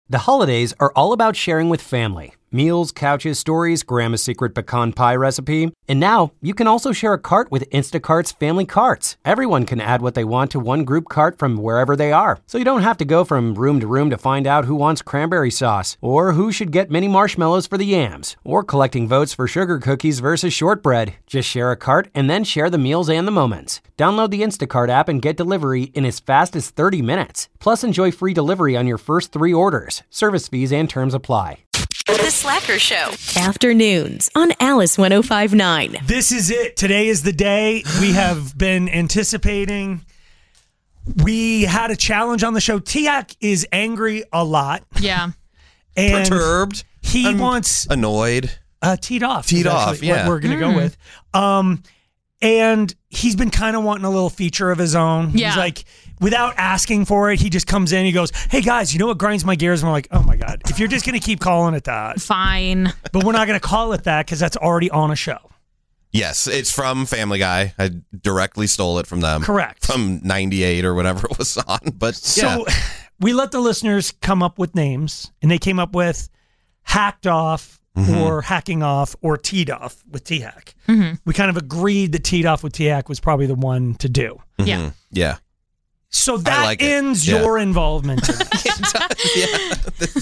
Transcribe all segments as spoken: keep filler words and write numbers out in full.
The holidays are all about sharing with family. Meals, couches, stories, Grandma's secret pecan pie recipe. And now, you can also share a cart with Instacart's Family Carts. Everyone can add what they want to one group cart from wherever they are. So you don't have to go from room to room to find out who wants cranberry sauce, or who should get mini marshmallows for the yams, or collecting votes for sugar cookies versus shortbread. Just share a cart and then share the meals and the moments. Download the Instacart app and get delivery in as fast as thirty minutes. Plus, enjoy free delivery on your first three orders. Service fees and terms apply. The Slacker Show. Afternoons on Alice one oh five point nine. This is it. Today is the day we have been anticipating. We had a challenge on the show. Tiak is angry a lot. Yeah. And perturbed. He I'm wants annoyed. Uh, teed off. Teed is off, yeah. What we're going to Mm. go with. Um, and he's been kind of wanting a little feature of his own. Yeah. He's like, without asking for it, he just comes in. He goes, "Hey guys, you know what grinds my gears?" And we're like, "Oh my god, if you're just going to keep calling it that, Fine." but we're not going to call it that because that's already on a show." Yes, it's from Family Guy. I directly stole it from them. Correct. From ninety-eight or whatever it was on. But yeah. So we let the listeners come up with names, and they came up with Hacked Off, Mm-hmm. or Hacking Off, or Teed Off with T-Hack. Mm-hmm. We kind of agreed that Teed Off with T-Hack was probably the one to do. Yeah. Mhm. Yeah. So that like it. ends Yeah. your involvement in this. yeah.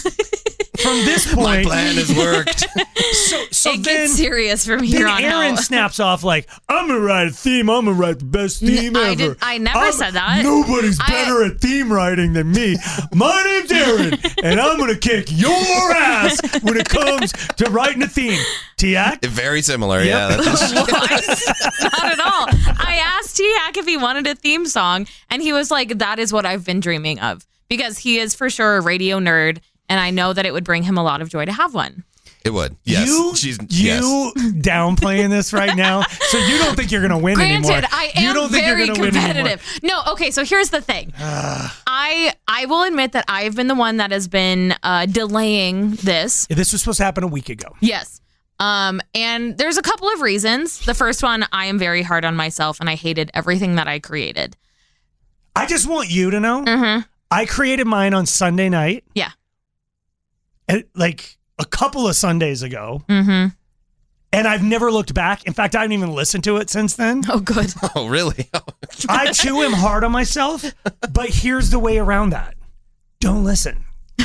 From this My point, plan has worked. so, so it then, gets serious from then here on Aaron out. snaps off like, "I'm gonna write a theme. I'm gonna write the best N- theme I ever." did- I never I'm- said that. Nobody's I- better at theme writing than me. My name's Aaron, and I'm gonna kick your ass when it comes to writing a theme. Tiak? Very similar. Yep. Yeah. That's What? Not at all. I asked T-Hack if he wanted a theme song, and he was like, "That is what I've been dreaming of," because he is for sure a radio nerd, and I know that it would bring him a lot of joy to have one. it would. Yes. You, She's you yes. downplaying this right now, so you don't think you're gonna win Granted, anymore. I you am don't think very you're gonna win anymore. competitive. No, okay, so here's the thing. I I will admit that I've been the one that has been uh, delaying this. Yeah, this was supposed to happen a week ago. Yes. Um, and there's a couple of reasons. The first one, I am very hard on myself, and I hated everything that I created. I just want you to know, Mm-hmm. I created mine on Sunday night, Yeah. and, like a couple of Sundays ago, Mm-hmm. and I've never looked back. In fact, I haven't even listened to it since then. Oh, good. Oh, really? I too am hard on myself, but here's the way around that. Don't listen.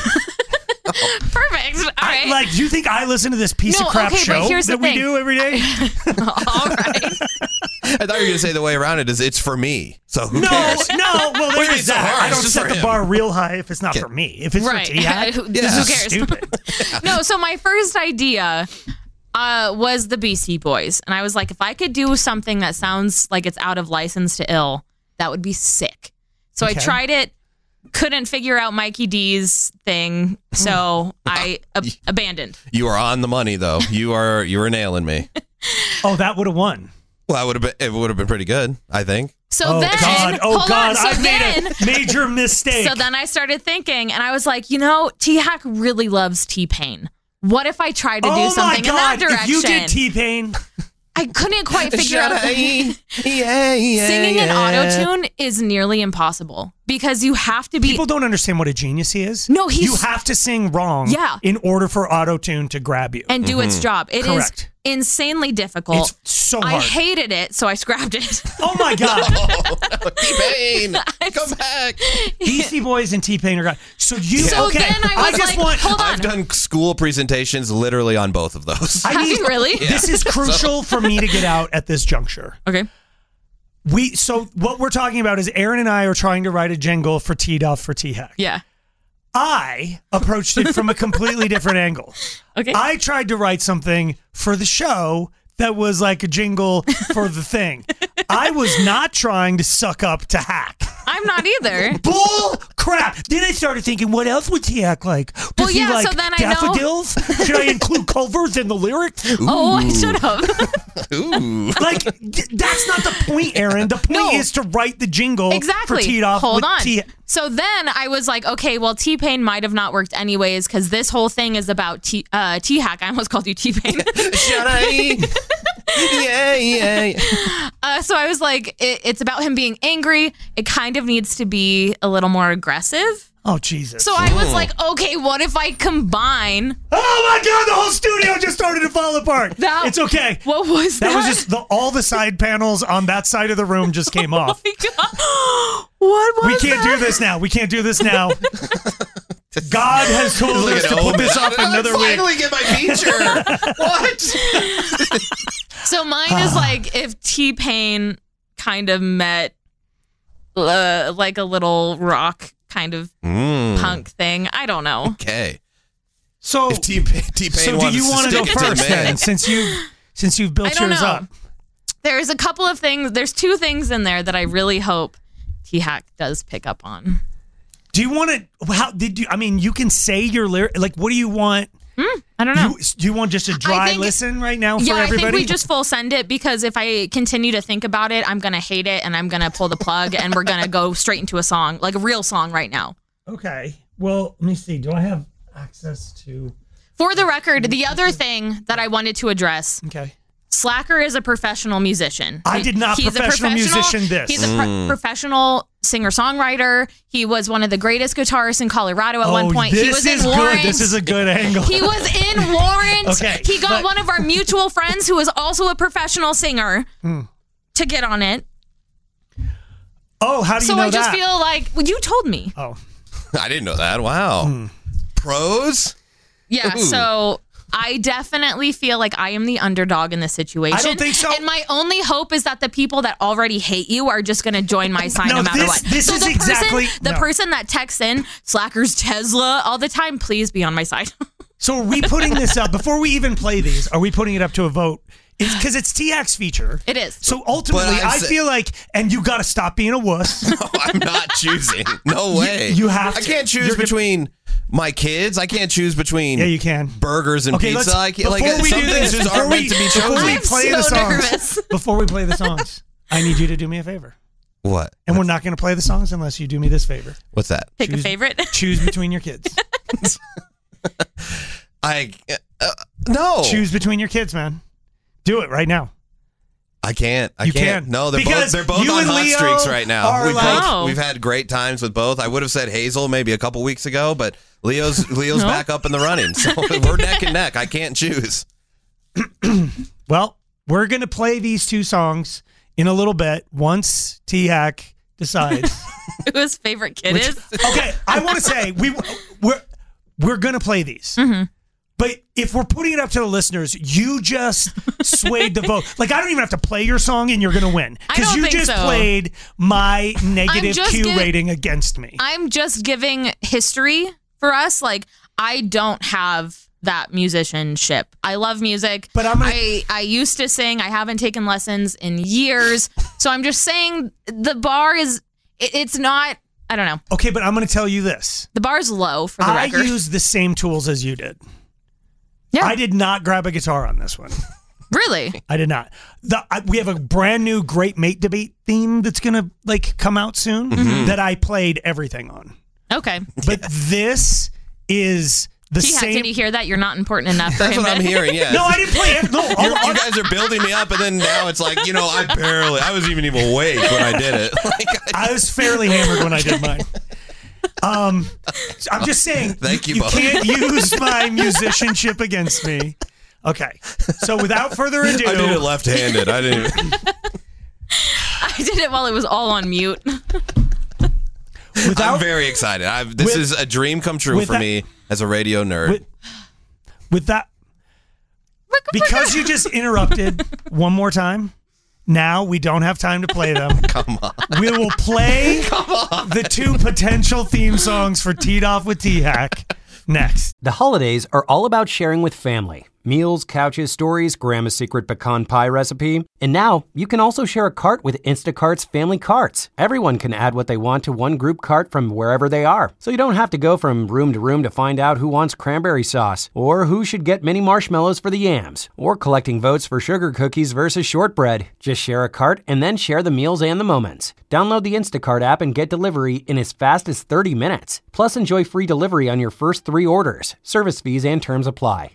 Perfect. All I, right. like, you think I listen to this piece No, of crap okay, but show here's the that we thing. do every day? All right. I thought you were going to say the way around it is it's for me. So who No, cares? no. Well, What do you mean there's it's so that. hard? I It's don't just set for the him. bar real high if it's not Yeah. for me. If it's Right. for T-Hack, Who- this who is cares? stupid. No, so my first idea uh, was the Beastie Boys. And I was like, if I could do something that sounds like it's out of License to Ill, that would be sick. So Okay. I tried it, couldn't figure out Mikey D's thing, so I ab- abandoned. You are on the money, though. You are you are nailing me. Oh, that would have won. Well, I would have been. It would have been pretty good. I think. So Oh, then, God. Oh, hold God. on. So I've then, made a major mistake. so then I started thinking, and I was like, you know, T-Hack really loves T-Pain. What if I tried to oh, do something my God. in that direction? If you did T-Pain, I couldn't quite figure out. yeah, yeah, Singing in yeah. autotune is nearly impossible because you have to be. people don't understand what a genius he is. No, he's- You have to sing wrong Yeah. in order for auto-tune to grab you. and do its job. It is Correct. insanely difficult. It's so I hard. hated it, so I scrapped it. Oh, my God. T-Pain, come back. Beastie Boys and T-Pain are... So you... So okay, then I was just like, want... hold on. I've done school presentations literally on both of those. I Have need- you really? This is crucial for me to get out at this juncture. Okay. We so what we're talking about is Aaron and I are trying to write a jingle for Teed Off for T-Hack. Yeah. I approached it from a completely different angle. Okay. I tried to write something for the show that was like a jingle for the thing. I was not trying to suck up to Hack. I'm not either. Bull crap. Then I started thinking, what else would he act like? Does Well, he yeah, like so then I know- daffodils? Should I include Culvers in the lyrics? Oh, I should have. Ooh. Like, d- that's not the point, Aaron. The point No. is to write the jingle Exactly. for Teed Off Hold with on. T- So then I was like, okay, well, T-Pain might have not worked anyways because this whole thing is about T- uh, T-Hack. I almost called you T-Pain. Should I? Yeah, yeah, yeah. Uh, so I was like, it, it's about him being angry. It kind of needs to be a little more aggressive. Oh, Jesus. So I was like, okay, what if I combine? Oh my God, the whole studio just started to fall apart. That- it's okay. What was that? That was just the, all the side panels on that side of the room just came off. Oh my God. What was We can't that? do this now. We can't do this now. God has told Look us at to put Omen. this off I another week. finally get my feature. What? So mine is like if T-Pain kind of met uh, like a little rock kind of Mm, punk thing. I don't know. okay. So, If T T Pain so do wants you want to go stick it to first man. then, since you since you've built I don't yours know. up? There's a couple of things. There's two things in there that I really hope T-Hack does pick up on. Do you want to? How did you? I mean, you can say your lyric. Like, what do you want? I don't know. You, do you want just a dry think- listen right now for yeah, I everybody? think we just full send it because if I continue to think about it, I'm gonna hate it and I'm gonna pull the plug and we're gonna go straight into a song, like a real song right now. Okay. Well, let me see. Do I have access to? For the record, the other thing that I wanted to address. Okay. Slacker is a professional musician. I did not He's a professional musician this. He's a pro- professional singer-songwriter. He was one of the greatest guitarists in Colorado at oh, one point. This He was is in Lawrence. good. This is a good angle. He was in Lawrence. Okay, he got but- one of our mutual friends who is also a professional singer to get on it. oh, how do you So know I just that? feel like well, you told me. oh, I didn't know that. Wow. Hmm. Pros? Yeah, Ooh. so I definitely feel like I am the underdog in this situation. I don't think so. And my only hope is that the people that already hate you are just going to join my side No, no matter this- what. this so is the exactly- person, the no. person that texts in Slackers Tesla all the time, please be on my side. so are we putting this up before we even play these? Are we putting it up to a vote? Because it's T-Hack's feature. It is. So ultimately, But I'm I sa- feel like, and you got to stop being a wuss. No, I'm not choosing. No way. you have I to. can't choose You're gonna- between my kids. I can't choose between Yeah, you can. burgers and Okay, pizza. let's. I can't, like before we some do things this, just before aren't we, meant to be before we chosen. I'm play so the songs, nervous. before we play the songs, I need you to do me a favor, What? and we're not going to play the songs unless you do me this favor. What's that? Pick Choose- a favorite. Choose between your kids. I uh, no. Choose between your kids, man. Do it right now. I can't. I You can't. can. No, they're Because both they're both you on and hot Leo streaks right now. are We've like- both Oh. we've had great times with both. I would have said Hazel maybe a couple weeks ago, but Leo's Leo's No. back up in the running. So we're neck and neck. I can't choose. Well, we're going to play these two songs in a little bit once T-Hack decides. Who his favorite kid Which- is. Okay, I want to say we we're we're going to play these. Mm-hmm. But if we're putting it up to the listeners, you just swayed the vote. Like, I don't even have to play your song and you're going to win. I Because don't you think just so. played my negative just Q giving- rating against me. I'm just giving history for us. Like, I don't have that musicianship. I love music. But I'm gonna- I, I used to sing. I haven't taken lessons in years. So I'm just saying the bar is, it, it's not, I don't know. Okay, but I'm going to tell you this. The bar's low for the I record. used the same tools as you did. Yeah. I did not grab a guitar on this one. Really? I did not. The, I, we have a brand new Great Mate Debate theme that's going to like come out soon Mm-hmm. that I played everything on. Okay. But this is the T-Hack, same. did he hear that? You're not important enough for That's him what I'm to- hearing. Yeah. No, I didn't play it. No, all, You're, all- you guys are building me up, and then now it's like, you know, I barely, I was even even awake when I did it. Like, I, I was fairly hammered when I did mine. Um, I'm just saying. Thank you, You Bob. can't use my musicianship against me. Okay. So without further ado, I did it left-handed. I didn't. I did it while it was all on mute. without I'm very excited. I've, this With- is a dream come true with for that- me as a radio nerd. with, with that because you just interrupted one more time. Now we don't have time to play them. Come on. We will play the two potential theme songs for Teed Off with T-Hack next. The holidays are all about sharing with family. Meals, couches, stories, Grandma's secret pecan pie recipe. And now you can also share a cart with Instacart's family carts. Everyone can add what they want to one group cart from wherever they are. So you don't have to go from room to room to find out who wants cranberry sauce, or who should get mini marshmallows for the yams, or collecting votes for sugar cookies versus shortbread. Just share a cart and then share the meals and the moments. Download the Instacart app and get delivery in as fast as thirty minutes. Plus enjoy free delivery on your first three orders. Service fees and terms apply.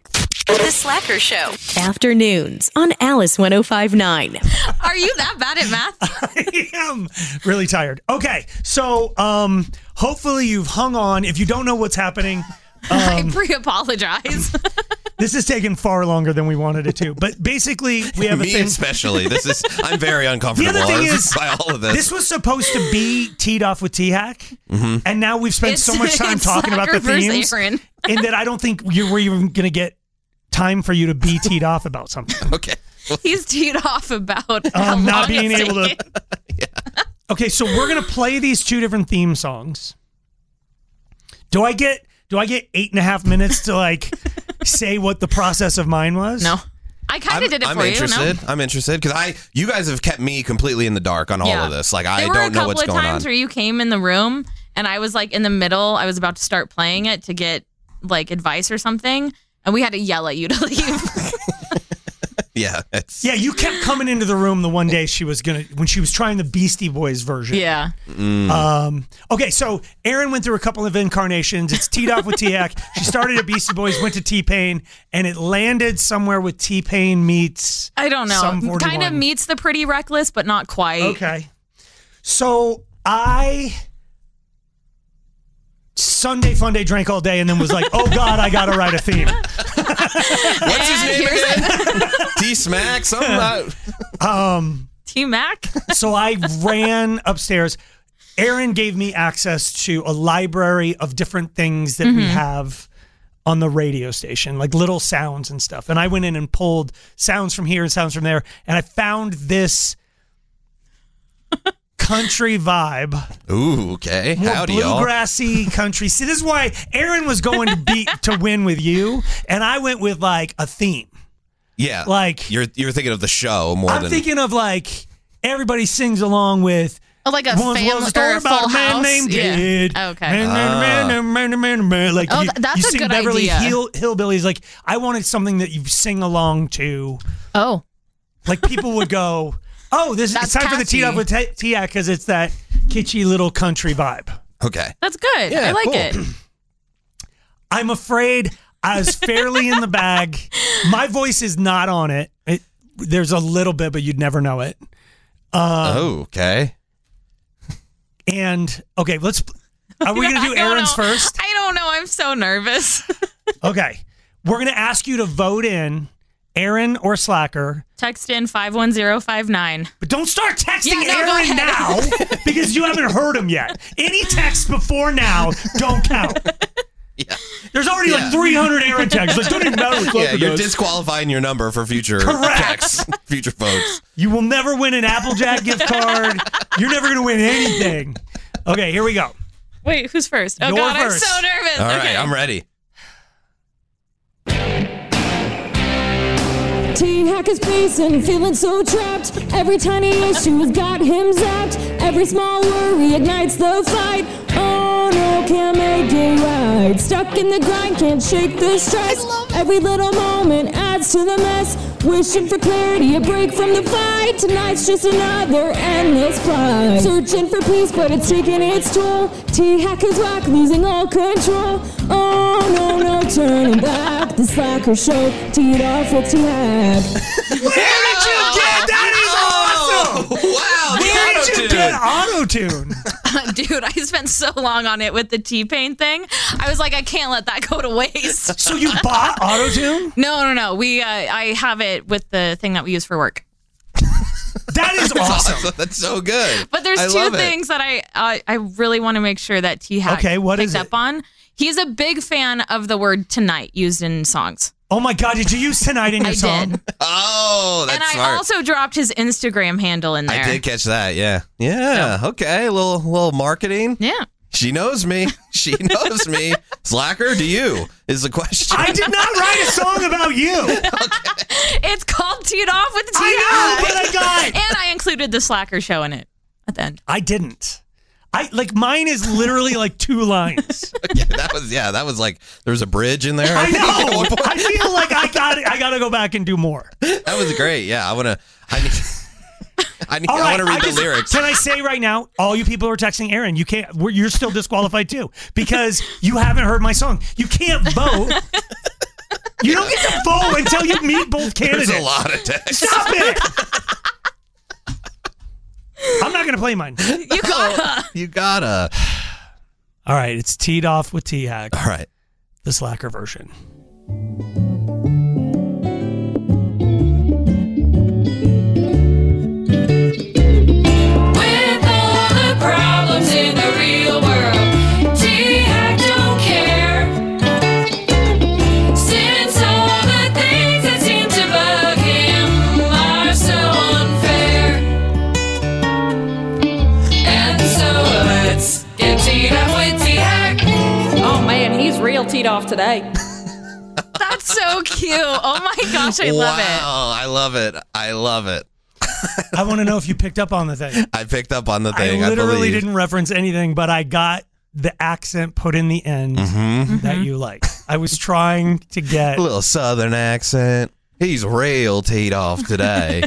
The Slacker Show. Afternoons on Alice one oh five point nine. Are you that bad at math? I am really tired. Okay, so um, hopefully you've hung on. If you don't know what's happening, I um, pre-apologize. this has taken far longer than we wanted it to. But basically, we have a Me thing. especially. This is. I'm very uncomfortable The other thing is, by all of this. This was supposed to be teed off with T-Hack, Mm-hmm. and now we've spent It's- so much time it's talking about the Slacker versus themes, Aaron. and that I don't think you were even going to get time for you to be teed off about something. Okay. He's teed off about how Um, not long being it's able to. taking. Okay, so we're gonna play these two different theme songs. Do I get do I get eight and a half minutes to like say what the process of mine was? No. I kind I'm, of did it I'm for interested. you. No? I'm interested because I, you guys have kept me completely in the dark on all Yeah. of this. Like I There were don't know what's a couple going of times on. where you came in the room and I was like in the middle. I was about to start playing it to get like advice or something, and we had to yell at you to leave. Yeah, it's Yeah, you kept coming into the room the one day she was gonna when she was trying the Beastie Boys version. yeah. Um. Okay, so Erin went through a couple of incarnations. It's teed off with T-Hack. She started at Beastie Boys, went to T-Pain, and it landed somewhere with T-Pain meets. I don't know. Sum Kind of forty-one. meets the Pretty Reckless, but not quite. Okay. So I Sunday fun day drank all day and then was like, oh God, I gotta write a theme. what's his And name here's again? T Smack. Something. uh, Um. T-Mac. So I ran upstairs. Erin gave me access to a library of different things that we have on the radio station, like little sounds and stuff. And I went in and pulled sounds from here and sounds from there. And I found this country vibe. Ooh, okay. More Howdy, y'all. bluegrassy country. See, this is why Erin was going to beat to win with you. And I went with like a theme. Yeah, Like- you're you're thinking of the show more I'm than thinking of like everybody sings along with Oh, like a Once family was a or story a about full a man house. named Yeah. Ed. Okay. Man, man, man, man, man, man. Like Oh, you, th- that's you a sing good Beverly idea. Hill, Hillbillies. Like I wanted something that you sing along to. Oh. Like people would go, "Oh, this That's it's time for the catchy. tee up with T- T-Hack because it's that kitschy little country vibe." okay. That's good. Yeah, I like cool. it. I'm afraid I was fairly in the bag. My voice is not on it. it. There's a little bit, but you'd never know it. oh, okay. And okay, let's. Are we gonna I do don't Erin's know. first? I don't know. I'm so nervous. Okay, we're gonna ask you to vote in Erin or Slacker, Text in five one zero five nine. but don't start texting Yeah, no, go Erin now ahead. because you haven't heard him yet. Any text before now don't count. Yeah. There's already Yeah. like three hundred Erin texts. Like, don't even matter what Yeah, Slacker you're does. disqualifying your number for future Correct. texts, future votes. You will never win an Applejack gift card. You're never gonna win anything. Okay, here we go. Wait, who's first? Oh, You're God, first. I'm so nervous. All right, okay. I'm ready. T-Hack is pacing, feeling so trapped. Every tiny issue has got him zapped. Every small worry ignites the fight. Oh no, can't make it right. Stuck in the grind, can't shake the stress. Every little moment adds to the mess. Wishing for clarity, a break from the fight. Tonight's just another endless fight. Searching for peace, but it's taking its toll. T-Hack is whack, losing all control. Oh no, no turning back. The Slacker Show, teed off with T-Hack. Where did you get that? Is awesome. Wow, Where did you auto-tune. get auto-tune? Dude, I spent so long on it with the T-Pain thing. I was like, I can't let that go to waste. So you bought auto-tune? No, no, no. We, uh, I have it with the thing that we use for work. That is awesome. That's so good. But there's I two love it. things that I, I, I really want to make sure that T-Hack Okay, what picked is it? up on. He's a big fan of the word tonight used in songs. Oh my God, did you use Tonight in your I song? did. Oh, that's And I smart. also dropped his Instagram handle in there. I did catch that. Yeah. Yeah. Okay. A little, little marketing. Yeah. She knows me. She knows me. Slacker, do you? Is the question. I did not write a song about you. It's called Teed Off with T-Hack. I know, but I got it. And I included the Slacker show in it at the end. I didn't. I like mine is literally like two lines. yeah, that was yeah. That was like there was a bridge in there. I think, at know. one point. I feel like I got I got to go back and do more. That was great. Yeah, I wanna. I need. I need. All I right, want to read I the just- lyrics. Can I say right now, all you people who are texting Erin, you can't. We're, you're still disqualified too because you haven't heard my song. You can't vote. You don't get to full until you meet both candidates. There's a lot of text. Stop it! I'm not going to play mine. You gotta. You gotta. All right, it's teed off with T-Hack. All right. The Slacker version. With all the problems in the real world, T-Hack don't care. Since all the things that seem to bug him are so unfair. And so let's get teed up with T-Hack. Oh man, he's real teed off today. That's so cute. Oh my gosh, I love it. Wow, I love it. I love it. I want to know if you picked up on the thing. I picked up on the thing. I literally I believe. didn't reference anything, but I got the accent put in the end Mm-hmm. that you like. I was trying to get A little southern accent. He's real teed off today.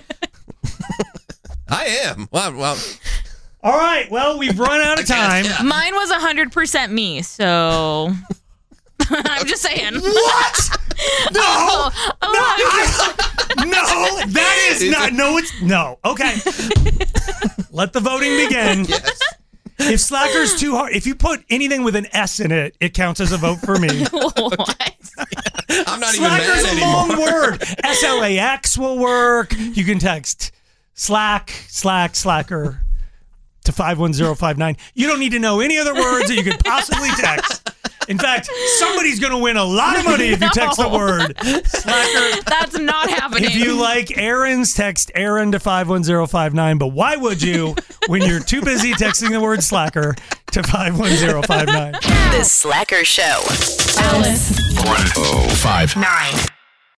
I am. Well, well, All right, well, we've run out of time. Mine was one hundred percent me, so I'm just saying. What? No. Oh, oh, No, no, that is not. No, it's no. Okay. Let the voting begin. yes. If Slacker's too hard, if you put anything with an S in it, it counts as a vote for me. what? I'm not even Slacker's mad a anymore. long word. S L A X will work. You can text Slack, Slack, Slacker to five one zero five nine. You don't need to know any other words that you could possibly text. In fact, somebody's going to win a lot of money if you text the No. word Slacker. That's not happening. If you like Aaron's, text Aaron to five one zero five nine. But why would you when you're too busy texting the word Slacker to five one zero five nine? The Slacker Show. Alice one oh five Nine.